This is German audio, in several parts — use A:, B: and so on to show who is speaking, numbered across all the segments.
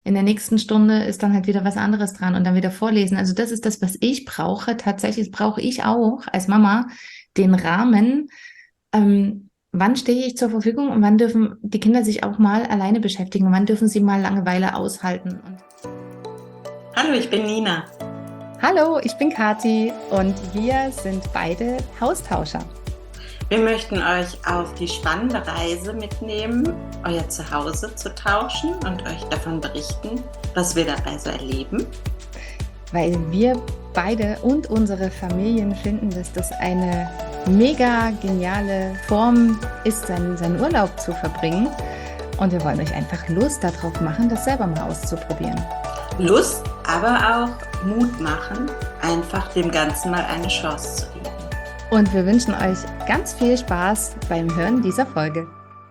A: in der nächsten Stunde ist dann halt wieder was anderes dran und dann wieder vorlesen. Also das ist das, was ich brauche. Tatsächlich brauche ich auch als Mama den Rahmen. Wann stehe ich zur Verfügung und wann dürfen die Kinder sich auch mal alleine beschäftigen? Wann dürfen sie mal Langeweile aushalten?
B: Hallo, ich bin Nina.
A: Hallo, ich bin Kathi und wir sind beide Haustauscher.
B: Wir möchten euch auf die spannende Reise mitnehmen, euer Zuhause zu tauschen und euch davon berichten, was wir dabei so erleben.
A: Weil wir beide und unsere Familien finden, dass das eine mega geniale Form ist, seinen Urlaub zu verbringen. Und wir wollen euch einfach Lust darauf machen, das selber mal auszuprobieren.
B: Lust, aber auch Mut machen, einfach dem Ganzen mal eine Chance zu geben.
A: Und wir wünschen euch ganz viel Spaß beim Hören dieser Folge.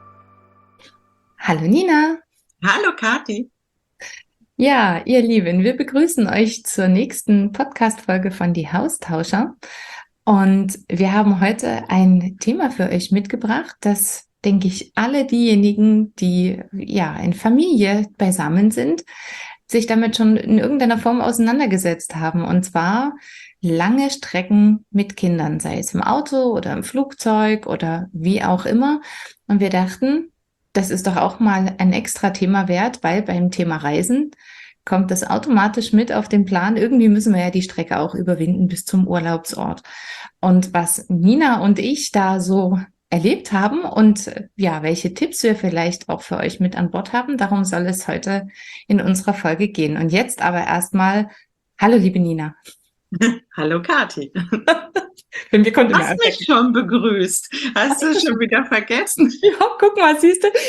A: Hallo Nina.
B: Hallo Kathi.
A: Ja, ihr Lieben, wir begrüßen euch zur nächsten Podcast-Folge von Die Haustauscher. Und wir haben heute ein Thema für euch mitgebracht, das, denke ich, alle diejenigen, die ja in Familie beisammen sind, sich damit schon in irgendeiner Form auseinandergesetzt haben. Und zwar lange Strecken mit Kindern, sei es im Auto oder im Flugzeug oder wie auch immer. Und wir dachten, das ist doch auch mal ein extra Thema wert, weil beim Thema Reisen kommt das automatisch mit auf den Plan. Irgendwie müssen wir ja die Strecke auch überwinden bis zum Urlaubsort. Und was Nina und ich da so erlebt haben und ja, welche Tipps wir vielleicht auch für euch mit an Bord haben, darum soll es heute in unserer Folge gehen. Und jetzt aber erstmal, hallo liebe Nina.
B: Hallo Kathi.
A: Wir konnten
B: Hast mich schon begrüßt. Hast du schon wieder vergessen?
A: Ja, guck mal, siehst du.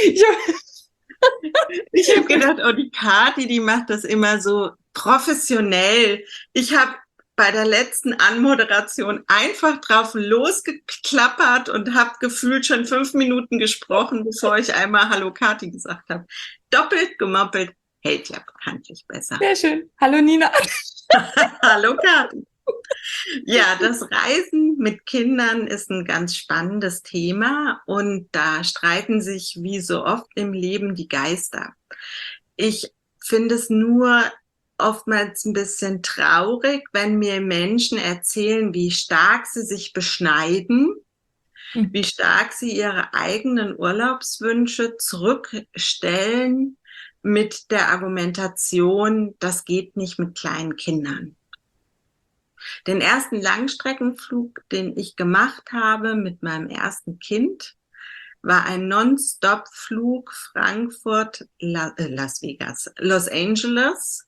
B: Ich habe gedacht, oh, die Kathi, die macht das immer so professionell. Ich habe bei der letzten Anmoderation einfach drauf losgeklappert und habe gefühlt schon 5 Minuten gesprochen, bevor ich einmal Hallo Kathi gesagt habe. Doppelt gemoppelt hält ja bekanntlich besser.
A: Sehr schön. Hallo Nina.
B: Hallo Kathi. Ja, das Reisen mit Kindern ist ein ganz spannendes Thema und da streiten sich wie so oft im Leben die Geister. Ich finde es nur oftmals ein bisschen traurig, wenn mir Menschen erzählen, wie stark sie sich beschneiden, wie stark sie ihre eigenen Urlaubswünsche zurückstellen mit der Argumentation, das geht nicht mit kleinen Kindern. Den ersten Langstreckenflug, den ich gemacht habe mit meinem ersten Kind, war ein Non-Stop-Flug Frankfurt, Las Vegas, Los Angeles.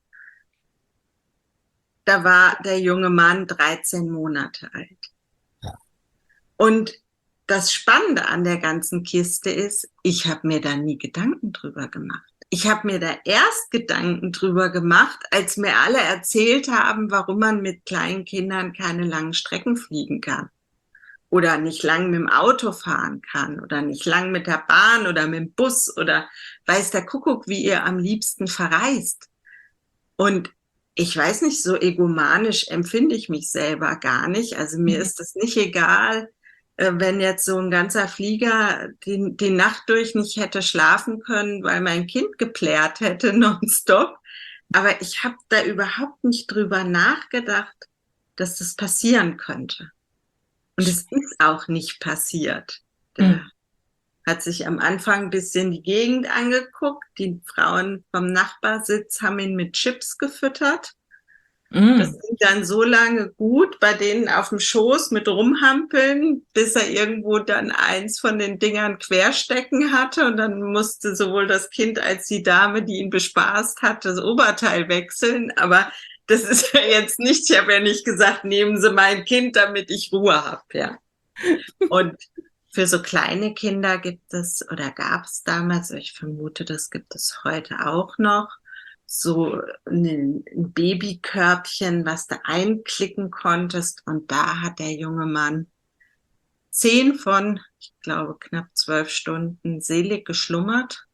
B: Da war der junge Mann 13 Monate alt. Und das Spannende an der ganzen Kiste ist, ich habe mir da nie Gedanken drüber gemacht. Ich habe mir da erst Gedanken drüber gemacht, als mir alle erzählt haben, warum man mit kleinen Kindern keine langen Strecken fliegen kann. Oder nicht lang mit dem Auto fahren kann. Oder nicht lang mit der Bahn oder mit dem Bus. Oder weiß der Kuckuck, wie ihr am liebsten verreist. Und ich weiß nicht, so egomanisch empfinde ich mich selber gar nicht. Also mir ist es nicht egal, wenn jetzt so ein ganzer Flieger die Nacht durch nicht hätte schlafen können, weil mein Kind geplärt hätte nonstop. Aber ich habe da überhaupt nicht drüber nachgedacht, dass das passieren könnte. Und es ist auch nicht passiert. Der hat sich am Anfang ein bisschen die Gegend angeguckt. Die Frauen vom Nachbarsitz haben ihn mit Chips gefüttert. Das ging dann so lange gut bei denen auf dem Schoß mit rumhampeln, bis er irgendwo dann eins von den Dingern querstecken hatte. Und dann musste sowohl das Kind als die Dame, die ihn bespaßt hat, das Oberteil wechseln. Aber das ist ja jetzt nicht, ich habe ja nicht gesagt, nehmen Sie mein Kind, damit ich Ruhe habe. Ja. Und für so kleine Kinder gibt es oder gab es damals, ich vermute, das gibt es heute auch noch, so ein Babykörbchen, was du einklicken konntest. Und da hat der junge Mann 10 von, ich glaube, knapp 12 Stunden selig geschlummert.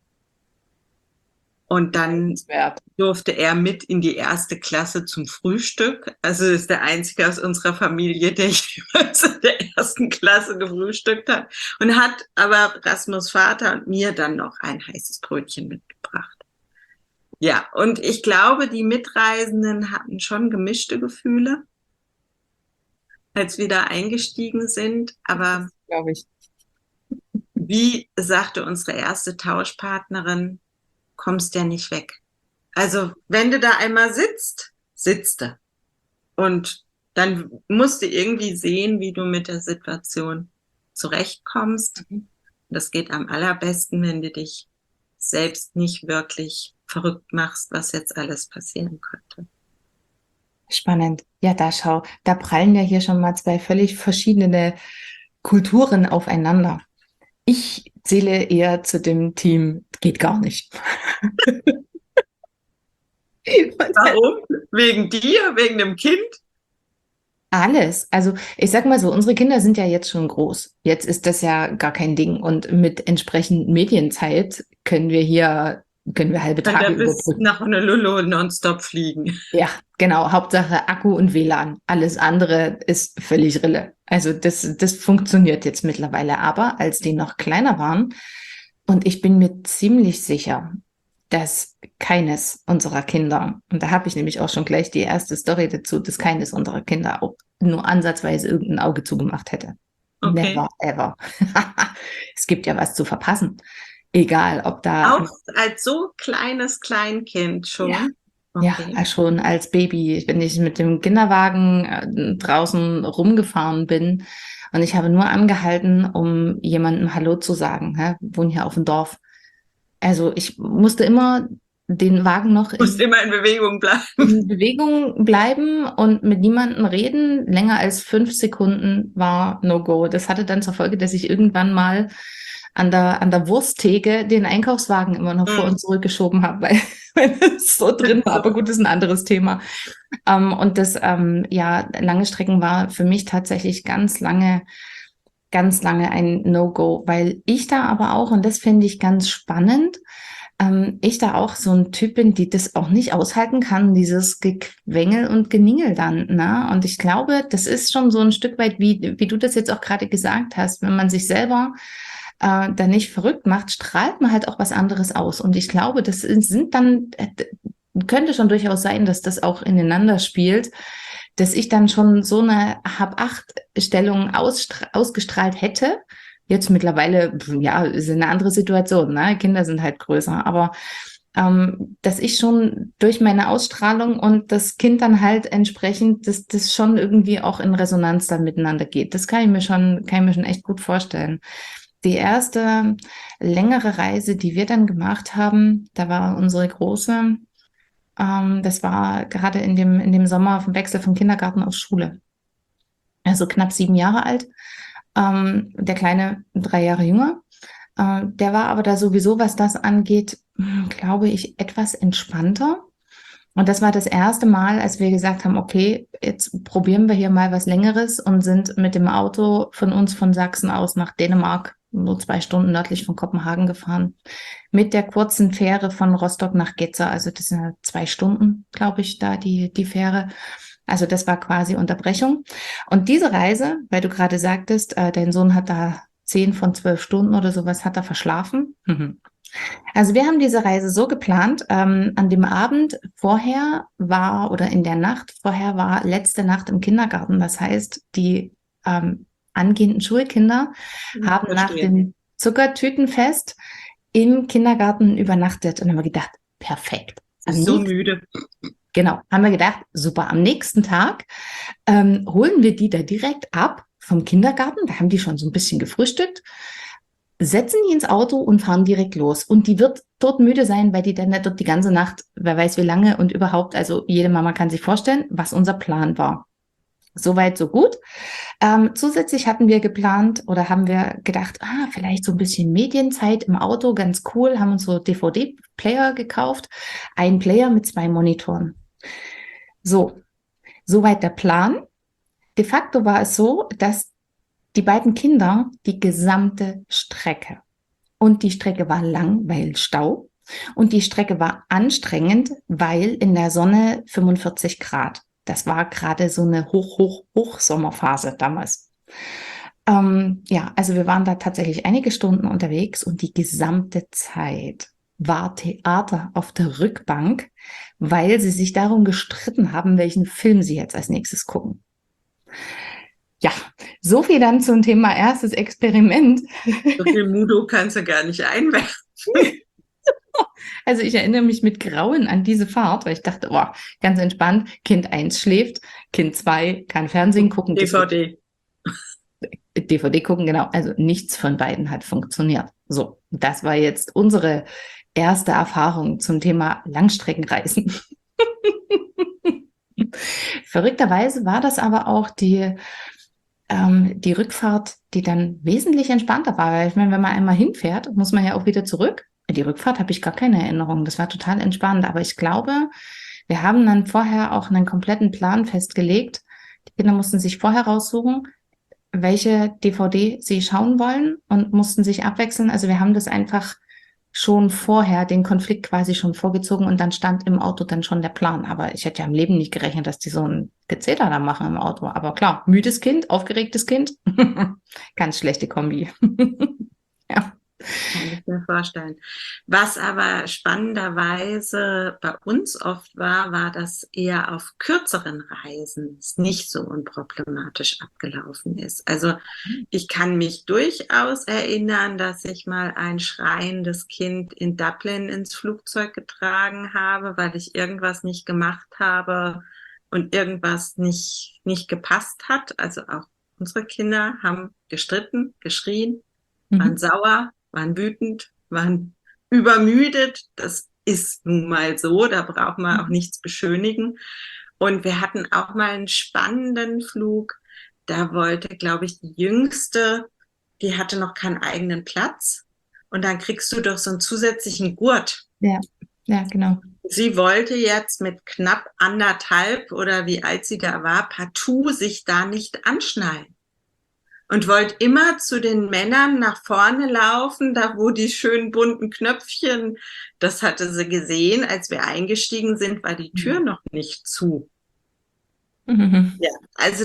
B: Und dann durfte er mit in die 1. Klasse zum Frühstück. Also ist der Einzige aus unserer Familie, der jeweils in der 1. Klasse gefrühstückt hat. Und hat aber Rasmus Vater und mir dann noch ein heißes Brötchen mitgebracht. Ja, und ich glaube, die Mitreisenden hatten schon gemischte Gefühle, als wir da eingestiegen sind. Aber
A: Glaube ich.
B: wie sagte unsere erste Tauschpartnerin, kommst ja nicht weg. Also, wenn du da einmal sitzt, sitzt du. Und dann musst du irgendwie sehen, wie du mit der Situation zurechtkommst. Das geht am allerbesten, wenn du dich selbst nicht wirklich verrückt machst, was jetzt alles passieren könnte.
A: Spannend. Ja, da schau, da prallen ja hier schon mal zwei völlig verschiedene Kulturen aufeinander. Ich zähle eher zu dem Team, geht gar nicht.
B: Warum? Wegen dir? Wegen dem Kind?
A: Alles. Also ich sag mal so, unsere Kinder sind ja jetzt schon groß. Jetzt ist das ja gar kein Ding. Und mit entsprechend Medienzeit können wir halbe
B: Kann der
A: Tage
B: bis
A: überbrücken.
B: nach Honolulu nonstop fliegen.
A: Ja, genau. Hauptsache Akku und WLAN. Alles andere ist völlig Rille. Also das funktioniert jetzt mittlerweile. Aber als die noch kleiner waren, und ich bin mir ziemlich sicher, dass keines unserer Kinder, und da habe ich nämlich auch schon gleich die erste Story dazu, dass keines unserer Kinder auch nur ansatzweise irgendein Auge zugemacht hätte.
B: Okay.
A: Never ever. Es gibt ja was zu verpassen. Egal, ob da,
B: Auch als so kleines Kleinkind
A: ja,
B: schon.
A: ja,
B: Okay.
A: schon als Baby, wenn ich mit dem Kinderwagen draußen rumgefahren bin und ich habe nur angehalten, um jemandem Hallo zu sagen. Hä? Wir wohnen hier auf dem Dorf. Also ich musste immer den Wagen noch
B: Musst immer in Bewegung bleiben.
A: in Bewegung bleiben und mit niemandem reden. Länger als 5 Sekunden war No-Go. Das hatte dann zur Folge, dass ich irgendwann mal an der Wursttheke den Einkaufswagen immer noch vor und zurückgeschoben habe, weil es so drin war. Aber gut, das ist ein anderes Thema. Und das, ja, lange Strecken war für mich tatsächlich ganz lange ein No-Go, weil ich da aber auch, und das finde ich ganz spannend, ich da auch so ein Typ bin, die das auch nicht aushalten kann, dieses Gequengel und Geningel dann, ne? Und ich glaube, das ist schon so ein Stück weit, wie du das jetzt auch gerade gesagt hast, wenn man sich selber da nicht verrückt macht, strahlt man halt auch was anderes aus. Und ich glaube, das sind dann, könnte schon durchaus sein, dass das auch ineinander spielt, dass ich dann schon so eine Hab-Acht-Stellung ausgestrahlt hätte. Jetzt mittlerweile, ja, ist eine andere Situation, ne? Kinder sind halt größer, aber dass ich schon durch meine Ausstrahlung und das Kind dann halt entsprechend, dass das schon irgendwie auch in Resonanz dann miteinander geht. Das kann ich mir schon echt gut vorstellen. Die erste längere Reise, die wir dann gemacht haben, da war unsere Große, das war gerade in dem Sommer vom Wechsel vom Kindergarten auf Schule. Also knapp 7 Jahre alt. Der Kleine 3 Jahre jünger. Der war aber da sowieso, was das angeht, glaube ich, etwas entspannter. Und das war das erste Mal, als wir gesagt haben, okay, jetzt probieren wir hier mal was Längeres und sind mit dem Auto von uns von Sachsen aus nach Dänemark, nur 2 Stunden nördlich von Kopenhagen gefahren. Mit der kurzen Fähre von Rostock nach Gedser, also das sind 2 Stunden, glaube ich, da die Fähre. Also das war quasi Unterbrechung. Und diese Reise, weil du gerade sagtest, dein Sohn hat da 10 von 12 Stunden oder sowas hat er verschlafen. Also wir haben diese Reise so geplant, an dem Abend vorher war oder in der Nacht vorher war letzte Nacht im Kindergarten. Das heißt, die angehenden Schulkinder haben nach dem Zuckertütenfest im Kindergarten übernachtet und haben wir gedacht, perfekt.
B: Ist so müde.
A: Genau, haben wir gedacht, super, am nächsten Tag holen wir die da direkt ab vom Kindergarten. Da haben die schon so ein bisschen gefrühstückt, setzen die ins Auto und fahren direkt los. Und die wird dort müde sein, weil die dann dort die ganze Nacht, wer weiß wie lange und überhaupt, also jede Mama kann sich vorstellen, was unser Plan war. Soweit, so gut. Zusätzlich hatten wir geplant oder haben wir gedacht, vielleicht so ein bisschen Medienzeit im Auto, ganz cool, haben uns so DVD-Player gekauft, ein Player mit 2 Monitoren. So, soweit der Plan. De facto war es so, dass die beiden Kinder die gesamte Strecke, und die Strecke war lang, weil Stau, und die Strecke war anstrengend, weil in der Sonne 45 Grad. Das war gerade so eine Hochsommerphase damals. Ja, also wir waren da tatsächlich einige Stunden unterwegs und die gesamte Zeit war Theater auf der Rückbank, weil sie sich darum gestritten haben, welchen Film sie jetzt als nächstes gucken. Ja, so viel dann zum Thema erstes Experiment.
B: So viel Mudo kannst du gar nicht einwerfen.
A: Also ich erinnere mich mit Grauen an diese Fahrt, weil ich dachte, oh, ganz entspannt, Kind 1 schläft, Kind 2 kann Fernsehen gucken. DVD gucken, genau. Also nichts von beiden hat funktioniert. So, das war jetzt unsere erste Erfahrung zum Thema Langstreckenreisen. Verrückterweise war das aber auch die Rückfahrt, die dann wesentlich entspannter war. Weil ich meine, wenn man einmal hinfährt, muss man ja auch wieder zurück. Die Rückfahrt habe ich gar keine Erinnerung. Das war total entspannt. Aber ich glaube, wir haben dann vorher auch einen kompletten Plan festgelegt. Die Kinder mussten sich vorher raussuchen, welche DVD sie schauen wollen und mussten sich abwechseln. Also wir haben das einfach schon vorher, den Konflikt quasi schon vorgezogen und dann stand im Auto dann schon der Plan. Aber ich hätte ja im Leben nicht gerechnet, dass die so ein Gezeter da machen im Auto. Aber klar, müdes Kind, aufgeregtes Kind, ganz schlechte Kombi. Ja.
B: Kann ich mir vorstellen. Was aber spannenderweise bei uns oft war, dass eher auf kürzeren Reisen es nicht so unproblematisch abgelaufen ist. Also ich kann mich durchaus erinnern, dass ich mal ein schreiendes Kind in Dublin ins Flugzeug getragen habe, weil ich irgendwas nicht gemacht habe und irgendwas nicht gepasst hat. Also auch unsere Kinder haben gestritten, geschrien, waren sauer, waren wütend, waren übermüdet. Das ist nun mal so, da braucht man auch nichts beschönigen. Und wir hatten auch mal einen spannenden Flug. Da wollte, glaube ich, die Jüngste, die hatte noch keinen eigenen Platz. Und dann kriegst du doch so einen zusätzlichen Gurt.
A: Ja, ja, genau.
B: Sie wollte jetzt mit knapp 1,5 oder wie alt sie da war, partout sich da nicht anschnallen. Und wollte immer zu den Männern nach vorne laufen, da wo die schönen bunten Knöpfchen, das hatte sie gesehen, als wir eingestiegen sind, war die Tür noch nicht zu. Ja, also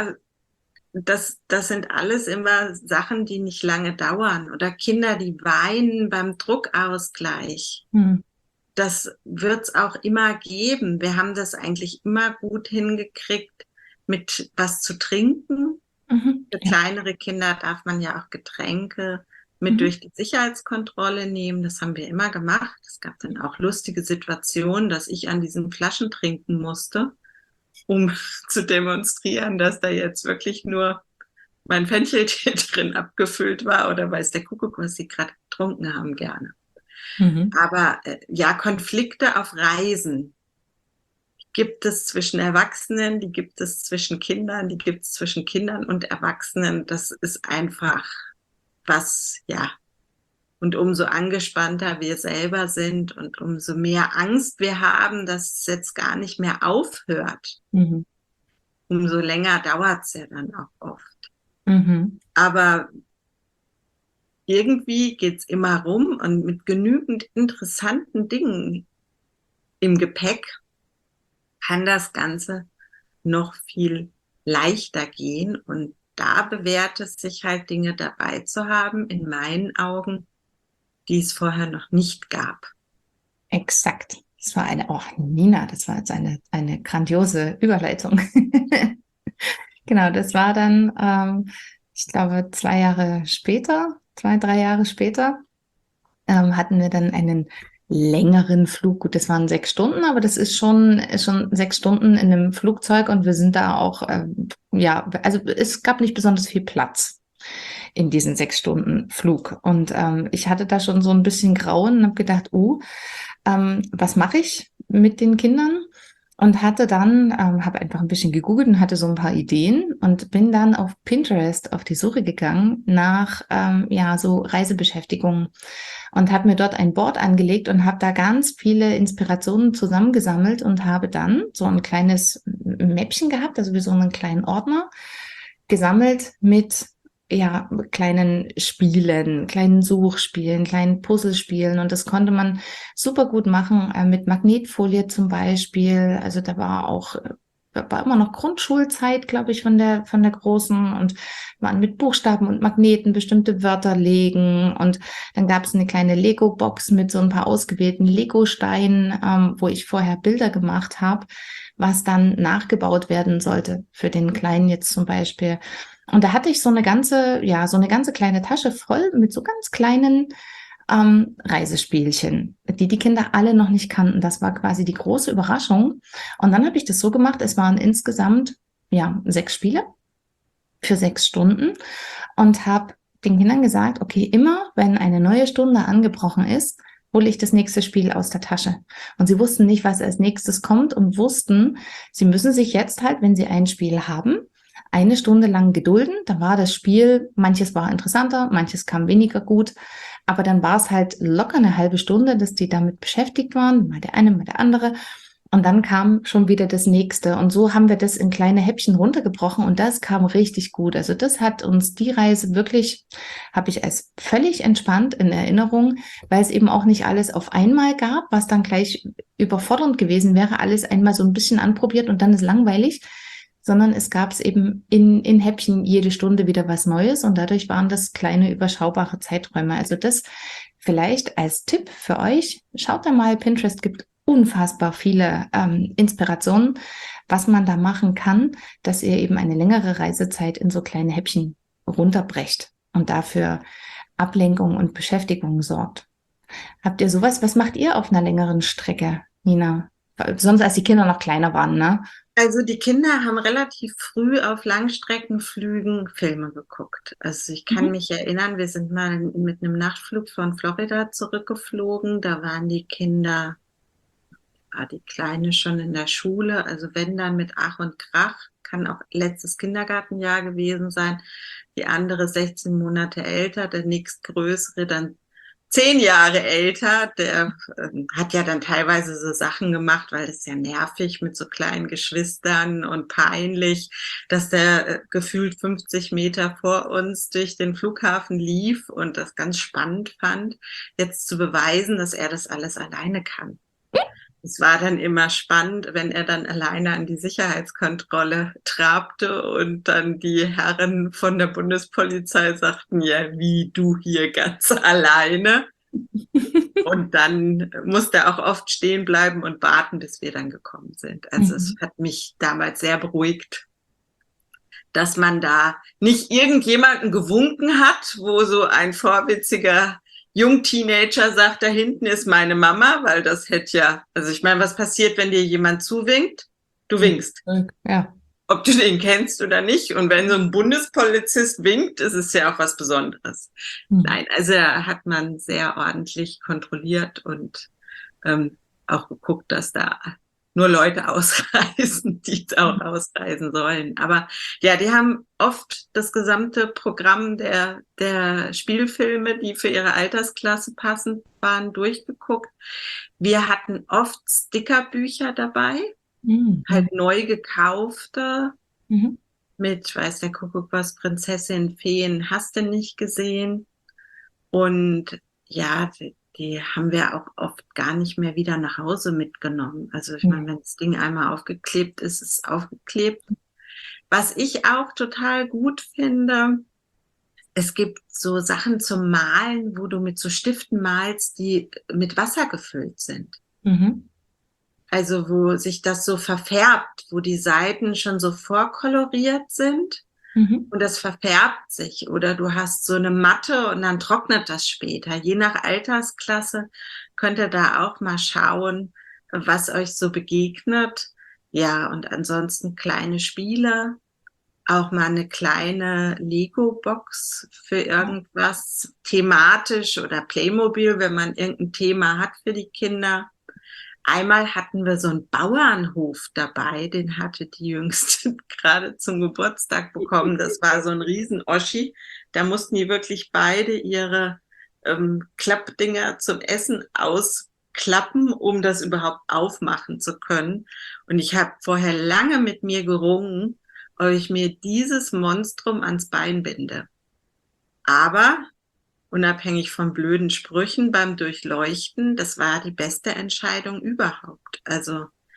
B: das sind alles immer Sachen, die nicht lange dauern. Oder Kinder, die weinen beim Druckausgleich. Das wird's auch immer geben. Wir haben das eigentlich immer gut hingekriegt, mit was zu trinken. Für kleinere Kinder darf man ja auch Getränke mit durch die Sicherheitskontrolle nehmen. Das haben wir immer gemacht. Es gab dann auch lustige Situationen, dass ich an diesen Flaschen trinken musste, um zu demonstrieren, dass da jetzt wirklich nur mein Fencheltee drin abgefüllt war oder weiß der Kuckuck, was sie gerade getrunken haben, gerne. Aber ja, Konflikte auf Reisen gibt es zwischen Erwachsenen, die gibt es zwischen Kindern, die gibt es zwischen Kindern und Erwachsenen. Das ist einfach was, ja. Und umso angespannter wir selber sind und umso mehr Angst wir haben, dass es jetzt gar nicht mehr aufhört, umso länger dauert es ja dann auch oft. Aber irgendwie geht's immer rum und mit genügend interessanten Dingen im Gepäck kann das Ganze noch viel leichter gehen. Und da bewährt es sich halt, Dinge dabei zu haben, in meinen Augen, die es vorher noch nicht gab.
A: Exakt. Das war Nina, das war jetzt eine grandiose Überleitung. Genau, das war dann, ich glaube, 3 Jahre später, hatten wir dann einen längeren Flug. Gut, das waren 6 Stunden, aber das ist schon 6 Stunden in einem Flugzeug und wir sind da auch, also es gab nicht besonders viel Platz in diesen 6 Stunden Flug. Und ich hatte da schon so ein bisschen Grauen und habe gedacht, was mache ich mit den Kindern? Und hatte dann, habe einfach ein bisschen gegoogelt und hatte so ein paar Ideen und bin dann auf Pinterest auf die Suche gegangen nach so Reisebeschäftigungen und habe mir dort ein Board angelegt und habe da ganz viele Inspirationen zusammengesammelt und habe dann so ein kleines Mäppchen gehabt, also wie so einen kleinen Ordner, gesammelt mit kleinen Spielen, kleinen Suchspielen, kleinen Puzzlespielen und das konnte man super gut machen mit Magnetfolie zum Beispiel. Also da war auch war immer noch Grundschulzeit, glaube ich, von der Großen, und waren mit Buchstaben und Magneten bestimmte Wörter legen, und dann gab es eine kleine Lego-Box mit so ein paar ausgewählten Lego-Steinen, wo ich vorher Bilder gemacht habe, was dann nachgebaut werden sollte für den Kleinen jetzt zum Beispiel. Und da hatte ich so eine ganze kleine Tasche voll mit so ganz kleinen Reisespielchen, die die Kinder alle noch nicht kannten. Das war quasi die große Überraschung. Und dann habe ich das so gemacht, es waren insgesamt 6 Spiele für 6 Stunden, und habe den Kindern gesagt, okay, immer wenn eine neue Stunde angebrochen ist, hole ich das nächste Spiel aus der Tasche. Und sie wussten nicht, was als nächstes kommt, und wussten, sie müssen sich jetzt halt, wenn sie ein Spiel haben, eine Stunde lang gedulden. Da war das Spiel, manches war interessanter, manches kam weniger gut, aber dann war es halt locker eine halbe Stunde, dass die damit beschäftigt waren, mal der eine, mal der andere. Und dann kam schon wieder das nächste. Und so haben wir das in kleine Häppchen runtergebrochen, und das kam richtig gut. Also das hat uns die Reise wirklich, habe ich als völlig entspannt in Erinnerung, weil es eben auch nicht alles auf einmal gab, was dann gleich überfordernd gewesen wäre, alles einmal so ein bisschen anprobiert und dann ist langweilig, sondern es gab es eben in Häppchen jede Stunde wieder was Neues, und dadurch waren das kleine, überschaubare Zeiträume. Also das vielleicht als Tipp für euch. Schaut da mal, Pinterest gibt unfassbar viele Inspirationen, was man da machen kann, dass ihr eben eine längere Reisezeit in so kleine Häppchen runterbrecht und dafür Ablenkung und Beschäftigung sorgt. Habt ihr sowas? Was macht ihr auf einer längeren Strecke, Nina? Besonders als die Kinder noch kleiner waren, ne?
B: Also die Kinder haben relativ früh auf Langstreckenflügen Filme geguckt. Also ich kann mich erinnern, wir sind mal mit einem Nachtflug von Florida zurückgeflogen. Da waren die Kinder, war die Kleine schon in der Schule. Also wenn dann mit Ach und Krach, kann auch letztes Kindergartenjahr gewesen sein. Die andere 16 Monate älter, der nächstgrößere dann 10 Jahre älter, der hat ja dann teilweise so Sachen gemacht, weil das ist ja nervig mit so kleinen Geschwistern und peinlich, dass der gefühlt 50 Meter vor uns durch den Flughafen lief und das ganz spannend fand, jetzt zu beweisen, dass er das alles alleine kann. Es war dann immer spannend, wenn er dann alleine an die Sicherheitskontrolle trabte und dann die Herren von der Bundespolizei sagten, ja, wie du hier ganz alleine. Und dann musste er auch oft stehen bleiben und warten, bis wir dann gekommen sind. Also es hat mich damals sehr beruhigt, dass man da nicht irgendjemanden gewunken hat, wo so ein vorwitziger Jungteenager sagt, da hinten ist meine Mama, weil das hätte ja, also ich meine, was passiert, wenn dir jemand zuwinkt? Du winkst.
A: Ja.
B: Ob du den kennst oder nicht. Und wenn so ein Bundespolizist winkt, ist es ja auch was Besonderes. Nein, also hat man sehr ordentlich kontrolliert und auch geguckt, dass da nur Leute ausreisen, die auch ausreisen sollen. Aber ja, die haben oft das gesamte Programm der Spielfilme, die für ihre Altersklasse passend waren, durchgeguckt. Wir hatten oft Stickerbücher dabei, halt neu gekaufte, mit, weiß der Kuckuck was, Prinzessin, Feen, hast du nicht gesehen. Und ja, die haben wir auch oft gar nicht mehr wieder nach Hause mitgenommen. Also ich meine, wenn das Ding einmal aufgeklebt ist, ist es aufgeklebt. Was ich auch total gut finde, es gibt so Sachen zum Malen, wo du mit so Stiften malst, die mit Wasser gefüllt sind. Also wo sich das so verfärbt, wo die Seiten schon so vorkoloriert sind. Und das verfärbt sich, oder du hast so eine Matte und dann trocknet das später. Je nach Altersklasse könnt ihr da auch mal schauen, was euch so begegnet. Ja, und ansonsten kleine Spiele, auch mal eine kleine Lego-Box für irgendwas thematisch oder Playmobil, wenn man irgendein Thema hat für die Kinder. Einmal hatten wir so einen Bauernhof dabei, den hatte die Jüngste gerade zum Geburtstag bekommen. Das war so ein Riesen-Oschi. Da mussten die wirklich beide ihre Klappdinger zum Essen ausklappen, um das überhaupt aufmachen zu können. Und ich habe vorher lange mit mir gerungen, ob ich mir dieses Monstrum ans Bein binde. Aber unabhängig von blöden Sprüchen beim Durchleuchten, das war die beste Entscheidung überhaupt. Also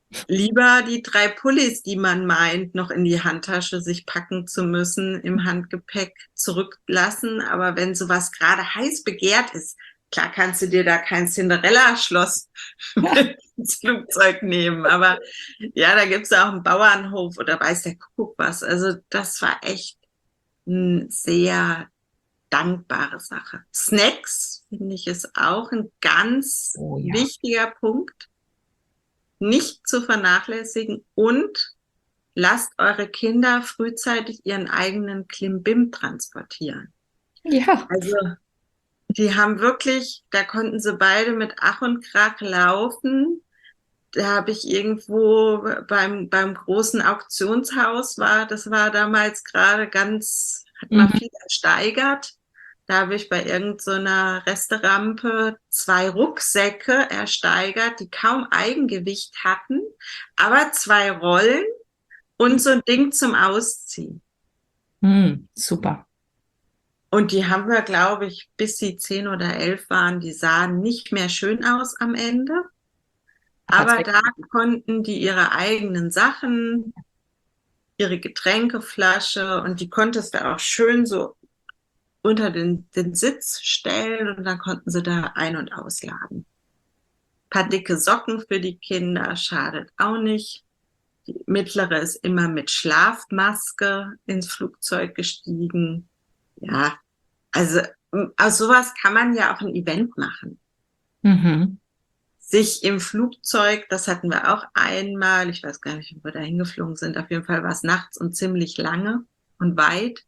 B: lieber die 3 Pullis, die man meint, noch in die Handtasche sich packen zu müssen, im Handgepäck zurücklassen. Aber wenn sowas gerade heiß begehrt ist, klar kannst du dir da kein Cinderella-Schloss ins Flugzeug nehmen. Aber ja, da gibt's auch einen Bauernhof oder weiß der Kuckuck was. Also das war echt eine sehr dankbare Sache. Snacks, finde ich, ist auch ein ganz
A: Oh ja.
B: wichtiger Punkt, nicht zu vernachlässigen, und lasst eure Kinder frühzeitig ihren eigenen Klimbim transportieren.
A: Ja.
B: Also die haben wirklich, da konnten sie beide mit Ach und Krach laufen. Da habe ich irgendwo beim großen Auktionshaus das war damals gerade ganz, hat man
A: Mhm.
B: viel ersteigert. Da habe ich bei irgendeiner Resterampe 2 Rucksäcke ersteigert, die kaum Eigengewicht hatten, aber 2 Rollen und so ein Ding zum Ausziehen.
A: Super.
B: Und die haben wir, glaube ich, bis sie 10 oder 11 waren, die sahen nicht mehr schön aus am Ende.
A: Hat's
B: Aber
A: weg.
B: da konnten die ihre eigenen Sachen, ihre Getränkeflasche, und die konntest du auch schön so unter den Sitz stellen und dann konnten sie da ein- und ausladen. Ein paar dicke Socken für die Kinder, schadet auch nicht. Die mittlere ist immer mit Schlafmaske ins Flugzeug gestiegen. Ja, also aus sowas kann man ja auch ein Event machen.
A: Mhm.
B: Sich im Flugzeug, das hatten wir auch einmal, ich weiß gar nicht, ob wir da hingeflogen sind, auf jeden Fall war es nachts und ziemlich lange und weit.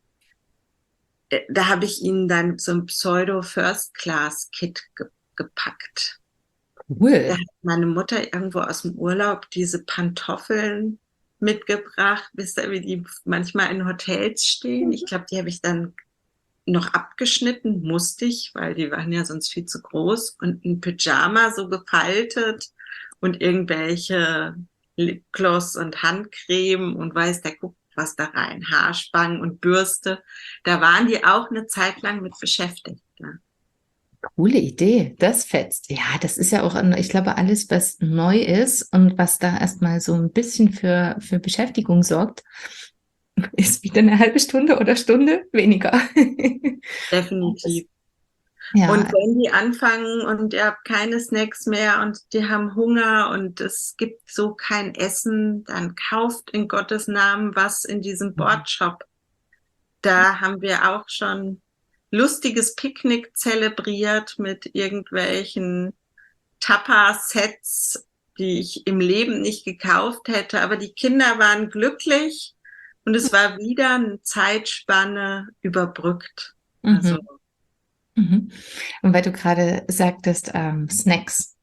B: Da habe ich ihnen dann so ein Pseudo-First-Class-Kit gepackt. Da
A: Cool.
B: hat meine Mutter irgendwo aus dem Urlaub diese Pantoffeln mitgebracht. Wisst ihr, wie die manchmal in Hotels stehen? Ich glaube, die habe ich dann noch abgeschnitten, musste ich, weil die waren ja sonst viel zu groß, und ein Pyjama so gefaltet und irgendwelche Lipgloss und Handcreme und weiß der guckt was da rein, Haarspangen und Bürste. Da waren die auch eine Zeit lang mit beschäftigt. Ne?
A: Coole Idee. Das fetzt. Ja, das ist ja auch, ich glaube, alles, was neu ist und was da erstmal so ein bisschen für Beschäftigung sorgt, ist wieder eine halbe Stunde oder Stunde weniger. Das,
B: Definitiv.
A: ja.
B: Und wenn die anfangen und ihr habt keine Snacks mehr und die haben Hunger und es gibt so kein Essen, dann kauft in Gottes Namen was in diesem Boardshop. Da haben wir auch schon lustiges Picknick zelebriert mit irgendwelchen Tapa-Sets, die ich im Leben nicht gekauft hätte. Aber die Kinder waren glücklich und es war wieder eine Zeitspanne überbrückt. Also,
A: Mhm. Mhm. Und weil du gerade sagtest, Snacks,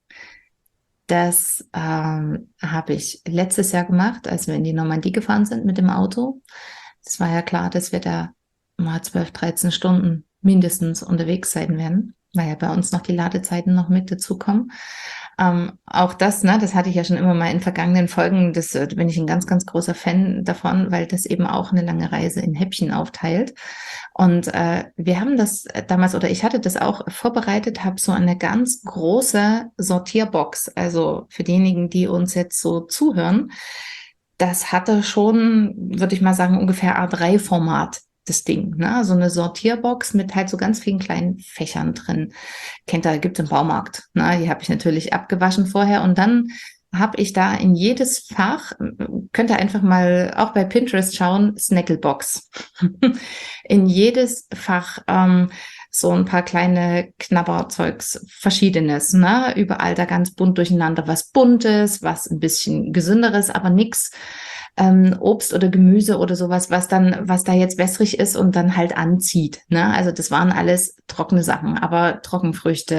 A: das habe ich letztes Jahr gemacht, als wir in die Normandie gefahren sind mit dem Auto. Es war ja klar, dass wir da mal 12, 13 Stunden mindestens unterwegs sein werden, weil ja bei uns noch die Ladezeiten noch mit dazukommen. Auch das, ne, das hatte ich ja schon immer mal in vergangenen Folgen, das bin ich ein ganz, ganz großer Fan davon, weil das eben auch eine lange Reise in Häppchen aufteilt. Und wir haben das damals, oder ich hatte das auch vorbereitet, habe so eine ganz große Sortierbox. Also für diejenigen, die uns jetzt so zuhören, das hatte schon, würde ich mal sagen, ungefähr A3-Format, das Ding. Ne? So eine Sortierbox mit halt so ganz vielen kleinen Fächern drin. Kennt ihr, gibt's im Baumarkt. Ne? Die habe ich natürlich abgewaschen vorher und dann habe ich da in jedes Fach, könnt ihr einfach mal auch bei Pinterest schauen, Snacklebox. In jedes Fach so ein paar kleine Knabberzeugs, Verschiedenes, ne? Überall da ganz bunt durcheinander, was Buntes, was ein bisschen Gesünderes, aber nix Obst oder Gemüse oder sowas, was da jetzt wässrig ist und dann halt anzieht. Ne? Also das waren alles trockene Sachen, aber Trockenfrüchte,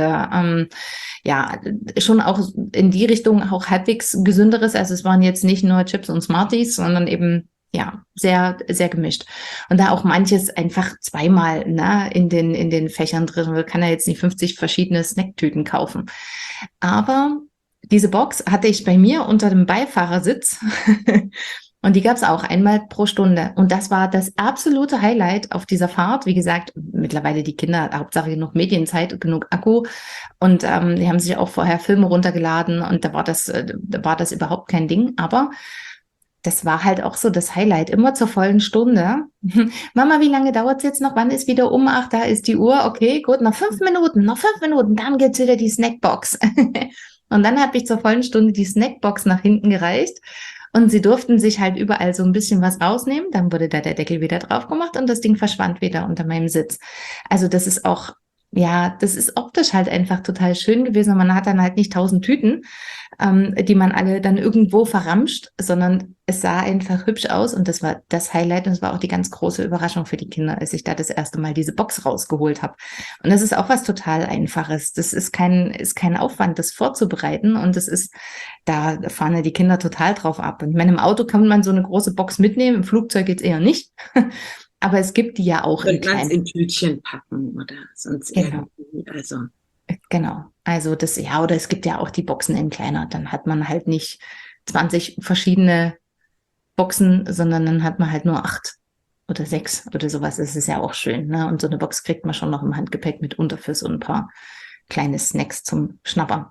A: ja, schon auch in die Richtung auch halbwegs gesünderes. Also es waren jetzt nicht nur Chips und Smarties, sondern eben ja, sehr, sehr gemischt. Und da auch manches einfach zweimal, ne, in den Fächern drin. Man kann ja jetzt nicht 50 verschiedene Snacktüten kaufen. Aber diese Box hatte ich bei mir unter dem Beifahrersitz Und die gab es auch einmal pro Stunde. Und das war das absolute Highlight auf dieser Fahrt. Wie gesagt, mittlerweile die Kinder, Hauptsache genug Medienzeit, genug Akku. Und die haben sich auch vorher Filme runtergeladen und da war das überhaupt kein Ding. Aber das war halt auch so das Highlight, immer zur vollen Stunde. Mama, wie lange dauert es jetzt noch? Wann ist wieder um? Ach, da ist die Uhr. Okay, gut, noch 5 Minuten, dann gibt's wieder die Snackbox. Und dann habe ich zur vollen Stunde die Snackbox nach hinten gereicht. Und sie durften sich halt überall so ein bisschen was rausnehmen. Dann wurde da der Deckel wieder drauf gemacht und das Ding verschwand wieder unter meinem Sitz. Also das ist auch, ja, das ist optisch halt einfach total schön gewesen. Und man hat dann halt nicht 1000 Tüten, die man alle dann irgendwo verramscht, sondern es sah einfach hübsch aus. Und das war das Highlight und es war auch die ganz große Überraschung für die Kinder, als ich da das erste Mal diese Box rausgeholt habe. Und das ist auch was total Einfaches. Das ist kein Aufwand, das vorzubereiten. Und da fahren ja die Kinder total drauf ab. Und ich meine, im Auto kann man so eine große Box mitnehmen, im Flugzeug jetzt eher nicht. Aber es gibt die ja auch
B: in kleinen. In Tütchen packen oder sonst
A: genau.
B: Irgendwie. Also.
A: Genau. Also oder es gibt ja auch die Boxen in kleiner. Dann hat man halt nicht 20 verschiedene Boxen, sondern dann hat man halt nur 8 oder 6 oder sowas. Das ist ja auch schön, ne? Und so eine Box kriegt man schon noch im Handgepäck mit für so ein paar kleine Snacks zum Schnappern.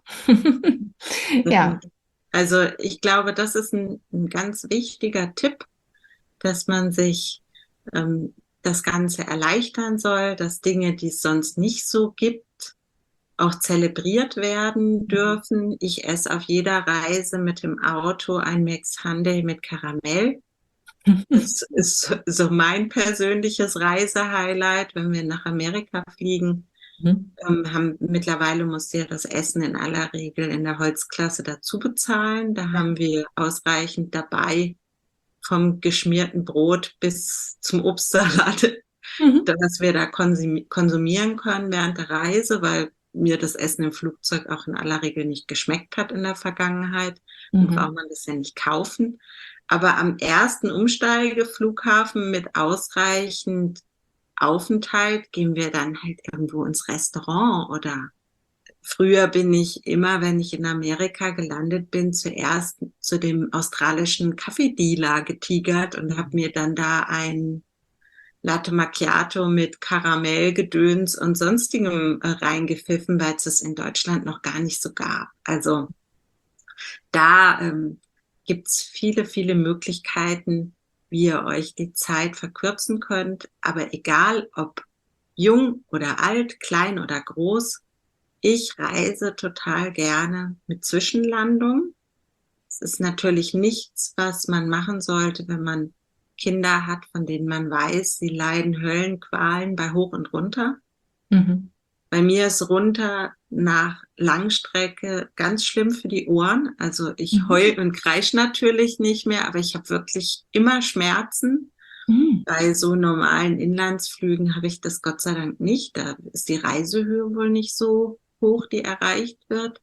A: Ja.
B: Also ich glaube, das ist ein ganz wichtiger Tipp, dass man sich das Ganze erleichtern soll, dass Dinge, die es sonst nicht so gibt, auch zelebriert werden dürfen. Ich esse auf jeder Reise mit dem Auto ein Mix Sundae mit Karamell. Das ist so mein persönliches Reisehighlight, wenn wir nach Amerika fliegen. Mittlerweile muss ja das Essen in aller Regel in der Holzklasse dazu bezahlen. Da haben wir ausreichend dabei, vom geschmierten Brot bis zum Obstsalat, dass wir da konsumieren können während der Reise, weil mir das Essen im Flugzeug auch in aller Regel nicht geschmeckt hat in der Vergangenheit. Dann braucht man das ja nicht kaufen. Aber am ersten Umsteigeflughafen mit ausreichend Aufenthalt gehen wir dann halt irgendwo ins Restaurant oder früher bin ich immer, wenn ich in Amerika gelandet bin, zuerst zu dem australischen Kaffeedealer getigert und habe mir dann da ein Latte Macchiato mit Karamellgedöns und sonstigem reingepfiffen, weil es das in Deutschland noch gar nicht so gab. Also da gibt's viele, viele Möglichkeiten, wie ihr euch die Zeit verkürzen könnt. Aber egal, ob jung oder alt, klein oder groß, ich reise total gerne mit Zwischenlandung. Es ist natürlich nichts, was man machen sollte, wenn man Kinder hat, von denen man weiß, sie leiden Höllenqualen bei Hoch und Runter. Bei mir ist runter nach Langstrecke ganz schlimm für die Ohren. Also ich heul und kreisch natürlich nicht mehr, aber ich habe wirklich immer Schmerzen. Bei so normalen Inlandsflügen habe ich das Gott sei Dank nicht. Da ist die Reisehöhe wohl nicht so hoch, die erreicht wird.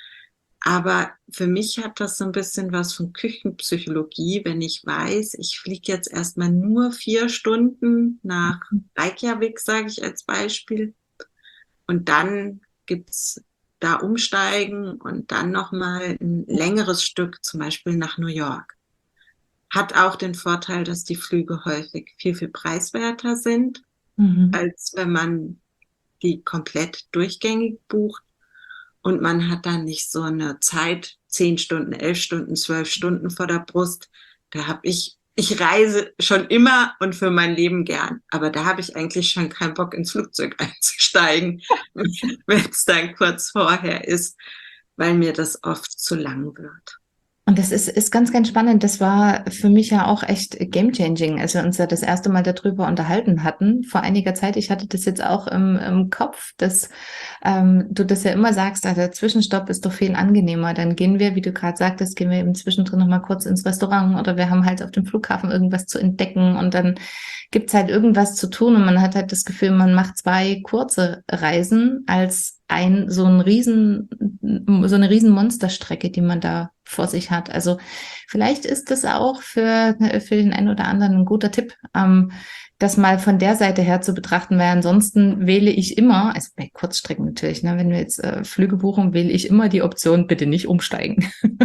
B: Aber für mich hat das so ein bisschen was von Küchenpsychologie, wenn ich weiß, ich fliege jetzt erstmal nur 4 Stunden nach Reykjavik, sage ich als Beispiel. Und dann gibt's da Umsteigen und dann nochmal ein längeres Stück, zum Beispiel nach New York. Hat auch den Vorteil, dass die Flüge häufig viel, viel preiswerter sind, als wenn man die komplett durchgängig bucht. Und man hat dann nicht so eine Zeit, 10 Stunden, 11 Stunden, 12 Stunden vor der Brust. Da habe ich reise schon immer und für mein Leben gern. Aber da habe ich eigentlich schon keinen Bock, ins Flugzeug einzusteigen, wenn es dann kurz vorher ist, weil mir das oft zu lang wird.
A: Und das ist ganz, ganz spannend. Das war für mich ja auch echt game-changing, als wir uns ja das erste Mal darüber unterhalten hatten. Vor einiger Zeit, ich hatte das jetzt auch im Kopf, dass du das ja immer sagst, der Zwischenstopp ist doch viel angenehmer. Dann gehen wir, wie du gerade sagtest, gehen wir eben zwischendrin noch mal kurz ins Restaurant oder wir haben halt auf dem Flughafen irgendwas zu entdecken und dann gibt's halt irgendwas zu tun und man hat halt das Gefühl, man macht 2 kurze Reisen als so eine riesen Monsterstrecke, die man da vor sich hat. Also vielleicht ist das auch für den einen oder anderen ein guter Tipp, das mal von der Seite her zu betrachten, weil ansonsten wähle ich immer, also bei Kurzstrecken natürlich, ne, wenn wir jetzt Flüge buchen, wähle ich immer die Option, bitte nicht umsteigen.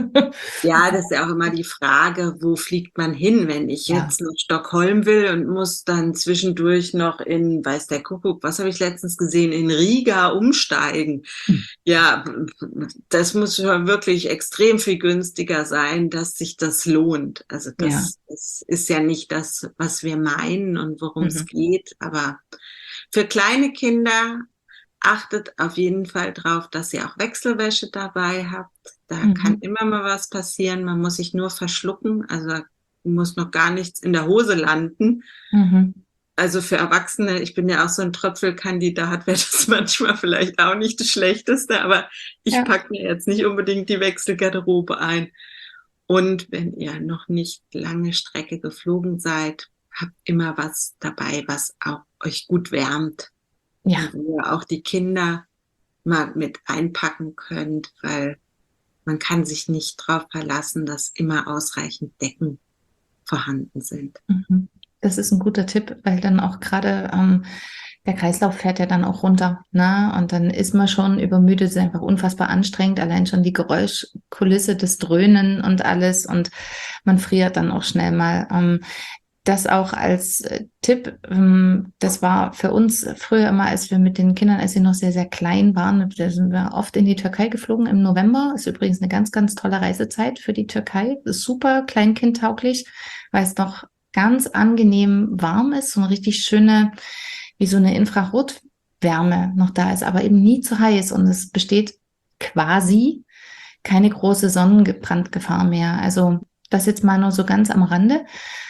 B: Ja, das ist ja auch immer die Frage, wo fliegt man hin, wenn ich
A: Ja.
B: jetzt nach Stockholm will und muss dann zwischendurch noch in, weiß der Kuckuck, was habe ich letztens gesehen, in Riga umsteigen.
A: Hm.
B: Ja, das muss schon wirklich extrem viel günstiger sein, dass sich das lohnt. Also
A: Ja.
B: das ist ja nicht das, was wir meinen und worum es
A: Mhm.
B: geht, aber für kleine Kinder achtet auf jeden Fall drauf, dass ihr auch Wechselwäsche dabei habt. Da kann
A: Mhm.
B: immer mal was passieren. Man muss sich nur verschlucken. Also da muss noch gar nichts in der Hose landen.
A: Mhm.
B: Also für Erwachsene, ich bin ja auch so ein Tröpfelkandidat, wäre das manchmal vielleicht auch nicht das Schlechteste, aber ich
A: Ja.
B: packe mir jetzt nicht unbedingt die Wechselgarderobe ein. Und wenn ihr noch nicht lange Strecke geflogen seid, habt immer was dabei, was auch euch gut wärmt
A: Ja.
B: und wo ihr auch die Kinder mal mit einpacken könnt, weil man kann sich nicht darauf verlassen, dass immer ausreichend Decken vorhanden sind.
A: Mhm. Das ist ein guter Tipp, weil dann auch gerade der Kreislauf fährt ja dann auch runter, ne? Und dann ist man schon übermüdet, es ist einfach unfassbar anstrengend, allein schon die Geräuschkulisse, das Dröhnen und alles und man friert dann auch schnell mal. Das auch als Tipp, das war für uns früher immer, als wir mit den Kindern, als sie noch sehr, sehr klein waren, da sind wir oft in die Türkei geflogen im November. Ist übrigens eine ganz, ganz tolle Reisezeit für die Türkei. Ist super kleinkindtauglich, weil es noch ganz angenehm warm ist, so eine richtig schöne, wie so eine Infrarotwärme noch da ist, aber eben nie zu heiß und es besteht quasi keine große Sonnenbrandgefahr mehr. Also das jetzt mal nur so ganz am Rande.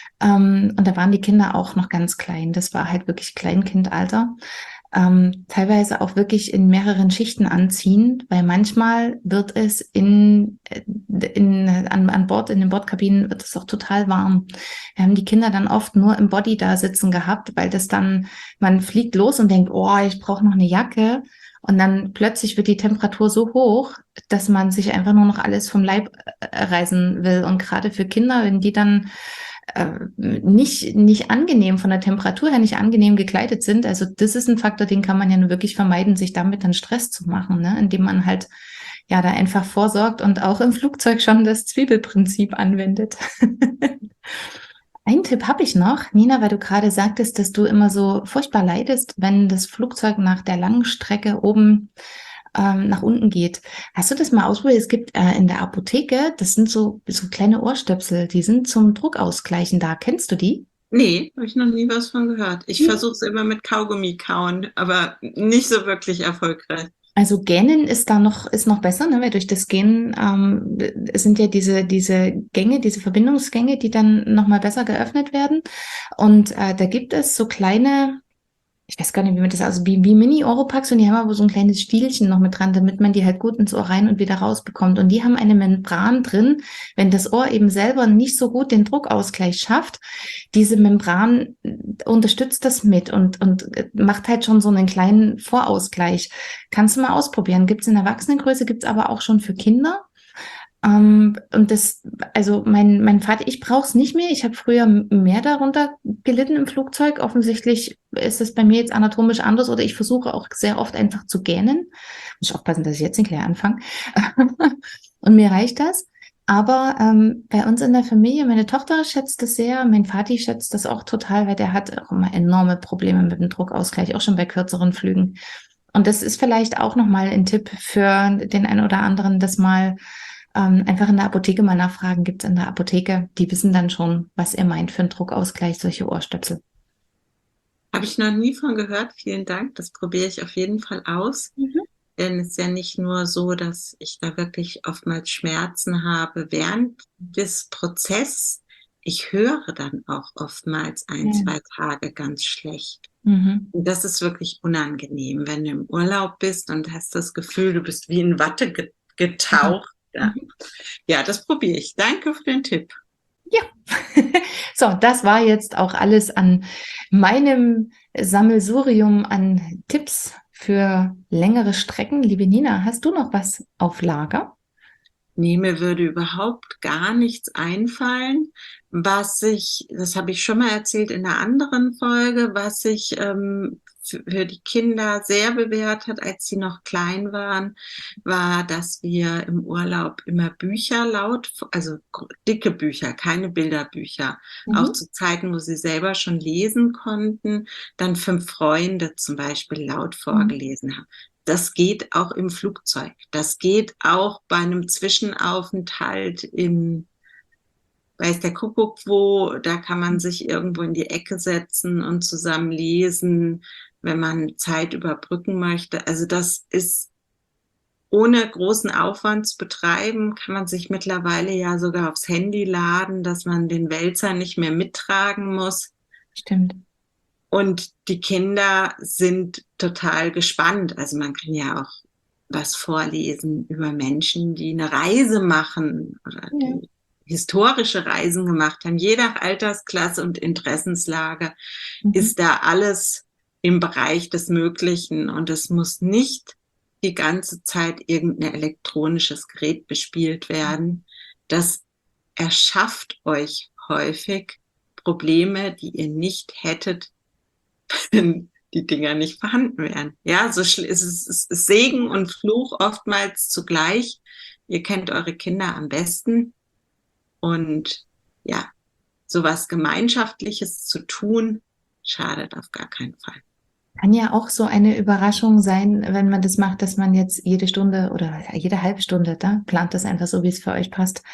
A: Und da waren die Kinder auch noch ganz klein. Das war halt wirklich Kleinkindalter. Teilweise auch wirklich in mehreren Schichten anziehen, weil manchmal wird es an Bord, in den Bordkabinen wird es auch total warm. Wir haben die Kinder dann oft nur im Body da sitzen gehabt, weil das dann, man fliegt los und denkt, oh, ich brauche noch eine Jacke. Und dann plötzlich wird die Temperatur so hoch, dass man sich einfach nur noch alles vom Leib reißen will. Und gerade für Kinder, wenn die dann nicht angenehm von der Temperatur her, nicht angenehm gekleidet sind. Also das ist ein Faktor, den kann man ja nur wirklich vermeiden, sich damit dann Stress zu machen, ne? Indem man halt ja da einfach vorsorgt und auch im Flugzeug schon das Zwiebelprinzip anwendet. Ein Tipp habe ich noch, Nina, weil du gerade sagtest, dass du immer so furchtbar leidest, wenn das Flugzeug nach der langen Strecke oben nach unten geht. Hast du das mal ausprobiert? Es gibt in der Apotheke, das sind so kleine Ohrstöpsel, die sind zum Druckausgleichen da. Kennst du die?
B: Nee, habe ich noch nie was von gehört. Ich
A: Nee.
B: versuche es immer mit Kaugummi kauen, aber nicht so wirklich erfolgreich.
A: Also Gähnen ist noch besser, ne? Weil durch das Gähnen es sind ja diese Gänge, diese Verbindungsgänge, die dann nochmal besser geöffnet werden. Und da gibt es so kleine, ich weiß gar nicht, wie man das, also wie Mini-Oropax und die haben aber so ein kleines Stielchen noch mit dran, damit man die halt gut ins Ohr rein und wieder rausbekommt. Und die haben eine Membran drin, wenn das Ohr eben selber nicht so gut den Druckausgleich schafft. Diese Membran unterstützt das mit und macht halt schon so einen kleinen Vorausgleich. Kannst du mal ausprobieren. Gibt es in Erwachsenengröße, gibt es aber auch schon für Kinder. Und das, also mein Vater, ich brauche es nicht mehr. Ich habe früher mehr darunter gelitten im Flugzeug. Offensichtlich ist es bei mir jetzt anatomisch anders oder ich versuche auch sehr oft einfach zu gähnen. Muss ich aufpassen, dass ich jetzt nicht gleich anfange. Und mir reicht das. Aber bei uns in der Familie, meine Tochter schätzt das sehr, mein Vati schätzt das auch total, weil der hat auch immer enorme Probleme mit dem Druckausgleich, auch schon bei kürzeren Flügen. Und das ist vielleicht auch nochmal ein Tipp für den einen oder anderen, das mal einfach in der Apotheke mal nachfragen. Gibt es in der Apotheke, die wissen dann schon, was er meint für einen Druckausgleich, solche Ohrstöpsel.
B: Habe ich noch nie von gehört. Vielen Dank. Das probiere ich auf jeden Fall aus.
A: Mhm.
B: Denn es ist ja nicht nur so, dass ich da wirklich oftmals Schmerzen habe während des Prozesses. Ich höre dann auch oftmals ein,
A: Ja.
B: 2 Tage ganz schlecht.
A: Mhm.
B: Und das ist wirklich unangenehm, wenn du im Urlaub bist und hast das Gefühl, du bist wie in Watte getaucht. Ja,
A: Mhm.
B: ja, das probiere ich. Danke für den Tipp.
A: Ja, so, das war jetzt auch alles an meinem Sammelsurium an Tipps für längere Strecken. Liebe Nina, hast du noch was auf Lager?
B: Nee, mir würde überhaupt gar nichts einfallen, das habe ich schon mal erzählt in einer anderen Folge, was sich für die Kinder sehr bewährt hat, als sie noch klein waren, war, dass wir im Urlaub immer Bücher also dicke Bücher, keine Bilderbücher, auch
A: Mhm.
B: zu Zeiten, wo sie selber schon lesen konnten, dann 5 Freunde zum Beispiel laut
A: Mhm.
B: vorgelesen haben. Das geht auch im Flugzeug. Das geht auch bei einem Zwischenaufenthalt in, weiß der Kuckuck wo, da kann man sich irgendwo in die Ecke setzen und zusammen lesen, wenn man Zeit überbrücken möchte. Also das ist ohne großen Aufwand zu betreiben, kann man sich mittlerweile ja sogar aufs Handy laden, dass man den Wälzer nicht mehr mittragen muss.
A: Stimmt.
B: Und die Kinder sind total gespannt. Also man kann ja auch was vorlesen über Menschen, die eine Reise machen oder
A: Ja.
B: die historische Reisen gemacht haben. Je nach Altersklasse und Interessenslage
A: Mhm.
B: ist da alles im Bereich des Möglichen und es muss nicht die ganze Zeit irgendein elektronisches Gerät bespielt werden. Das erschafft euch häufig Probleme, die ihr nicht hättet, wenn die Dinger nicht vorhanden wären. Ja, so ist Segen und Fluch oftmals zugleich. Ihr kennt eure Kinder am besten und ja, sowas Gemeinschaftliches zu tun, schadet auf gar keinen Fall.
A: Kann ja auch so eine Überraschung sein, wenn man das macht, dass man jetzt jede Stunde oder jede halbe Stunde, da plant das einfach so, wie es für euch passt,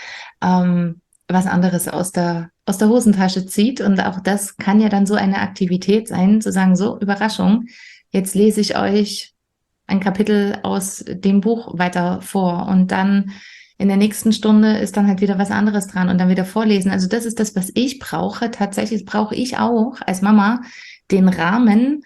A: was anderes aus der Hosentasche zieht. Und auch das kann ja dann so eine Aktivität sein, zu sagen, so, Überraschung, jetzt lese ich euch ein Kapitel aus dem Buch weiter vor und dann in der nächsten Stunde ist dann halt wieder was anderes dran und dann wieder vorlesen. Also das ist das, was ich brauche. Tatsächlich brauche ich auch als Mama den Rahmen,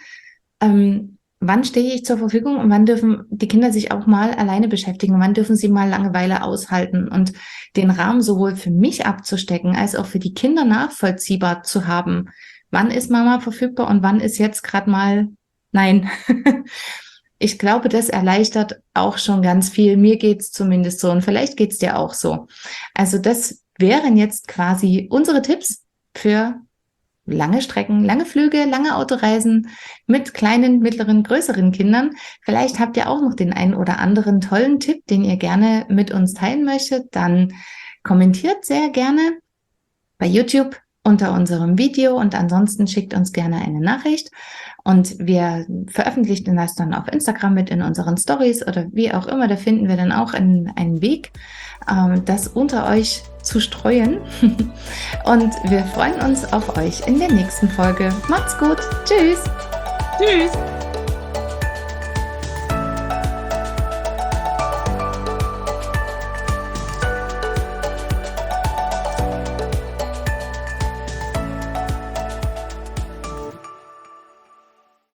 A: wann stehe ich zur Verfügung und wann dürfen die Kinder sich auch mal alleine beschäftigen, wann dürfen sie mal Langeweile aushalten und den Rahmen sowohl für mich abzustecken, als auch für die Kinder nachvollziehbar zu haben. Wann ist Mama verfügbar und wann ist jetzt gerade mal nein. Ich glaube, das erleichtert auch schon ganz viel. Mir geht's zumindest so und vielleicht geht's dir auch so. Also das wären jetzt quasi unsere Tipps für lange Strecken, lange Flüge, lange Autoreisen mit kleinen, mittleren, größeren Kindern. Vielleicht habt ihr auch noch den einen oder anderen tollen Tipp, den ihr gerne mit uns teilen möchtet. Dann kommentiert sehr gerne bei YouTube unter unserem Video und ansonsten schickt uns gerne eine Nachricht und wir veröffentlichen das dann auf Instagram mit in unseren Stories oder wie auch immer. Da finden wir dann auch einen Weg, das unter euch zu streuen. Und wir freuen uns auf euch in der nächsten Folge. Macht's gut. Tschüss.
B: Tschüss.